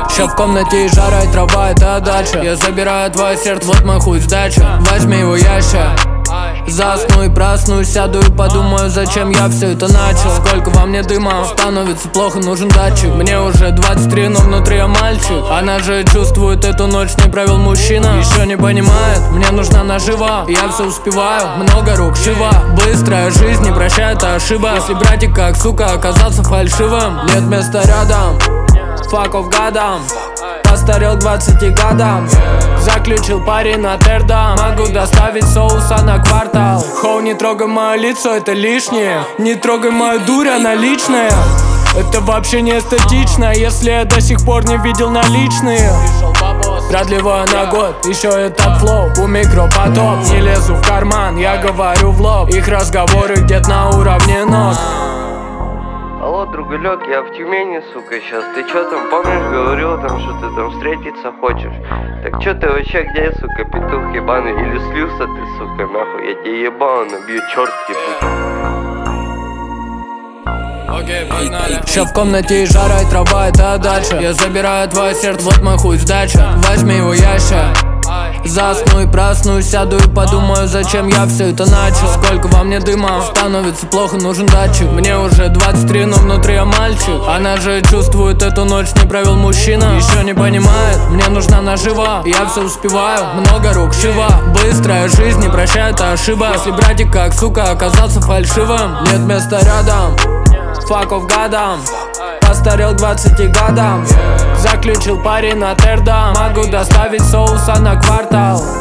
Ща в комнате и жара, и трава, это дача. Я забираю твое сердце, вот мой хуй сдача. Возьми его яща. Засну и проснусь, сяду и подумаю, зачем я все это начал. Сколько во мне дыма, становится плохо, нужен датчик. Мне уже 23, но внутри я мальчик. Она же чувствует, эту ночь не провел мужчина. Еще не понимает, мне нужна нажива. Я все успеваю, много рук, шива. Быстрая жизнь не прощает ошибок. Если братик как сука оказался фальшивым, нет места рядом, факов гадам. Постарел к 20 годам. Заключил парень на тердам. Могу доставить соуса на квартал. Хоу, не трогай мое лицо, это лишнее. Не трогай мою дурь, она личная. Это вообще не эстетично, если я до сих пор не видел наличные. Продлеваю на год, еще это флоу. У микро потоп, не лезу в карман, я говорю в лоб. Их разговоры где-то на уровне ног. Алло, другалек, я в Тюмени, сука, сейчас. Ты чё там, помнишь, говорил там, что ты там встретиться хочешь? Так чё ты вообще где, сука, петух ебаный? Или слился ты, сука, нахуй? Я тебе ебал, набью, черт ебучий. Окей, погнали. Ща в комнате и жара, и трава, это дача. Я забираю твое сердце, вот мой хуй сдача. Возьми его яща. Засну и проснусь, сяду и подумаю, зачем я все это начал. Сколько во мне дыма, становится плохо, нужен датчик. Мне уже 23, но внутри я мальчик. Она же чувствует, эту ночь не провел мужчина. Еще не понимает, мне нужна нажива. Я все успеваю, много рук, шива. Быстрая жизнь не прощает ошибок. Если братик как сука оказался фальшивым, нет места рядом, факов гадам. Постарел к 20 годам. Заключил парень на тердам. Могу доставить соуса на квартал.